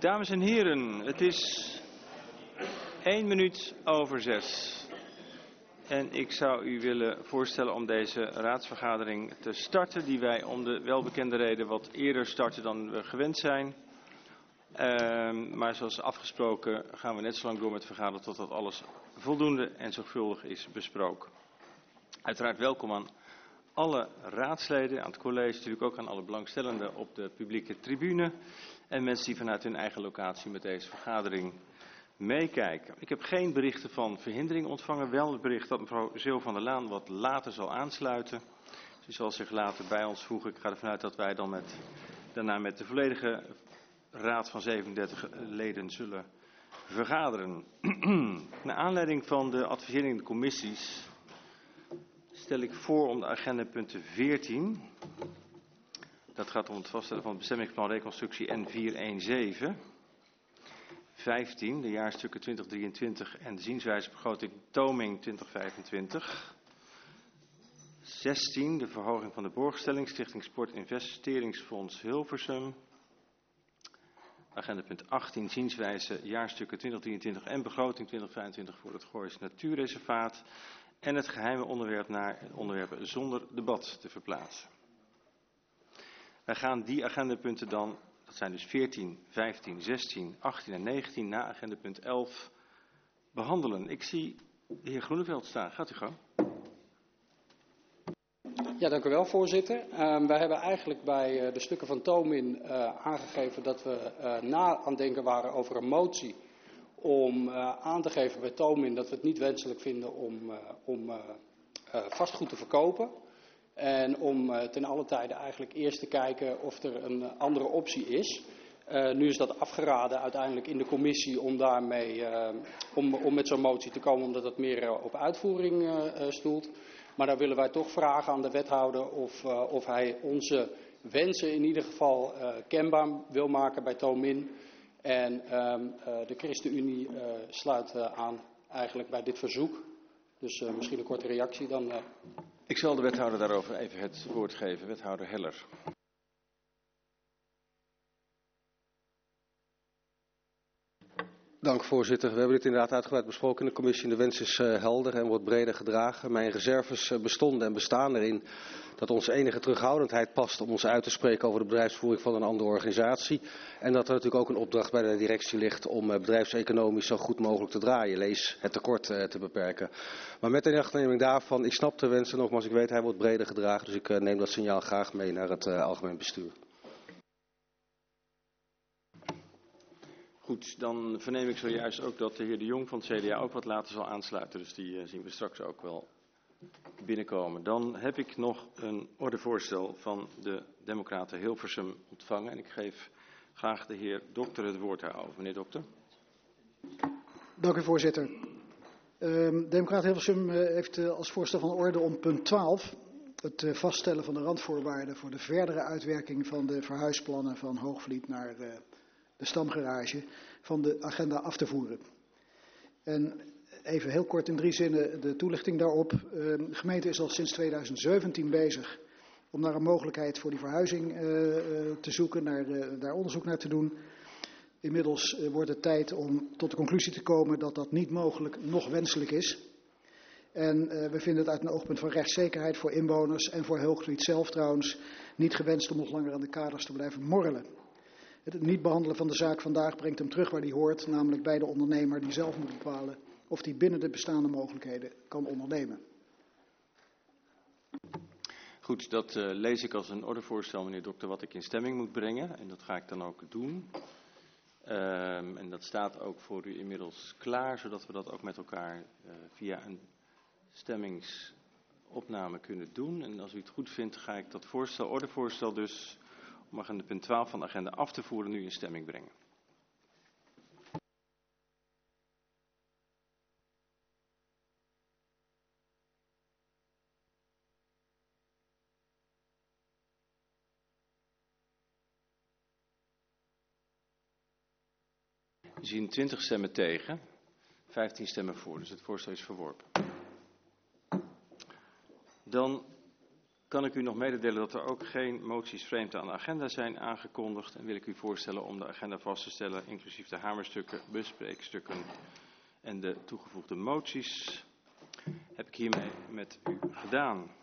Dames en heren, het is 1 minuut over 6. En ik zou u willen voorstellen om deze raadsvergadering te starten, die wij om de welbekende reden wat eerder starten dan we gewend zijn. Maar zoals afgesproken gaan we net zo lang door met vergaderen totdat alles voldoende en zorgvuldig is besproken. Uiteraard welkom aan alle raadsleden, aan het college, natuurlijk ook aan alle belangstellenden op de publieke tribune en mensen die vanuit hun eigen locatie met deze vergadering meekijken. Ik heb geen berichten van verhindering ontvangen, wel het bericht dat mevrouw Zeel van der Laan wat later zal aansluiten. Ze zal zich later bij ons voegen. Ik ga ervan uit dat wij dan daarna met de volledige raad van 37 leden zullen vergaderen. Naar aanleiding van de adviserende commissies stel ik voor om de agendapunten 14, dat gaat om het vaststellen van het bestemmingsplan reconstructie N417, 15, de jaarstukken 2023 en de zienswijzebegroting Toming 2025, 16, de verhoging van de borgstelling Stichting Sport Investeringsfonds Hilversum, agendapunt 18, zienswijze jaarstukken 2023 en begroting 2025 voor het Goois Natuurreservaat en het geheime onderwerp naar onderwerpen zonder debat te verplaatsen. Wij gaan die agendapunten dan, dat zijn dus 14, 15, 16, 18 en 19, na agendapunt 11 behandelen. Ik zie de heer Groeneveld staan. Gaat u gang. Ja, dank u wel, voorzitter. Wij hebben eigenlijk bij de stukken van Tomin aangegeven dat we aan het denken waren over een motie om aan te geven bij Tomin dat we het niet wenselijk vinden om vastgoed te verkopen. En om ten alle tijde eigenlijk eerst te kijken of er een andere optie is. Nu is dat afgeraden uiteindelijk in de commissie om daarmee om met zo'n motie te komen, omdat het meer op uitvoering stoelt. Maar dan willen wij toch vragen aan de wethouder of hij onze wensen in ieder geval kenbaar wil maken bij Tomin. En de ChristenUnie sluit aan eigenlijk bij dit verzoek. Dus misschien een korte reactie dan. Ik zal de wethouder daarover even het woord geven. Wethouder Heller. Dank, voorzitter. We hebben dit inderdaad uitgebreid besproken in de commissie. De wens is helder en wordt breder gedragen. Mijn reserves bestonden en bestaan erin dat onze enige terughoudendheid past om ons uit te spreken over de bedrijfsvoering van een andere organisatie. En dat er natuurlijk ook een opdracht bij de directie ligt om bedrijfseconomisch zo goed mogelijk te draaien. Lees het tekort te beperken. Maar met de inachtneming daarvan, ik snap de wensen nogmaals, ik weet hij wordt breder gedragen. Dus ik neem dat signaal graag mee naar het algemeen bestuur. Goed, dan verneem ik zojuist ook dat de heer De Jong van het CDA ook wat later zal aansluiten. Dus die zien we straks ook wel binnenkomen. Dan heb ik nog een ordevoorstel van de Democraten Hilversum ontvangen. En ik geef graag de heer Dokter het woord daarover. Meneer Dokter. Dank u, voorzitter. Democraten Hilversum heeft als voorstel van orde om punt 12... het vaststellen van de randvoorwaarden voor de verdere uitwerking van de verhuisplannen van Hoogvliet naar de stamgarage van de agenda af te voeren. En even heel kort in 3 zinnen de toelichting daarop. De gemeente is al sinds 2017 bezig om naar een mogelijkheid voor die verhuizing te zoeken, daar onderzoek naar te doen. Inmiddels wordt het tijd om tot de conclusie te komen dat dat niet mogelijk nog wenselijk is. En we vinden het uit een oogpunt van rechtszekerheid voor inwoners en voor Hoogvliet zelf trouwens niet gewenst om nog langer aan de kaders te blijven morrelen. Het niet behandelen van de zaak vandaag brengt hem terug waar hij hoort, namelijk bij de ondernemer die zelf moet bepalen of hij binnen de bestaande mogelijkheden kan ondernemen. Goed, dat lees ik als een ordevoorstel, meneer Dokter, wat ik in stemming moet brengen. En dat ga ik dan ook doen. En dat staat ook voor u inmiddels klaar, zodat we dat ook met elkaar via een stemmingsopname kunnen doen. En als u het goed vindt, ga ik dat ordevoorstel dus om agenda punt 12 van de agenda af te voeren nu in stemming brengen. We zien 20 stemmen tegen, 15 stemmen voor, dus het voorstel is verworpen. Dan Kan ik u nog mededelen dat er ook geen moties vreemd aan de agenda zijn aangekondigd. En wil ik u voorstellen om de agenda vast te stellen, inclusief de hamerstukken, bespreekstukken en de toegevoegde moties. Heb ik hiermee met u gedaan.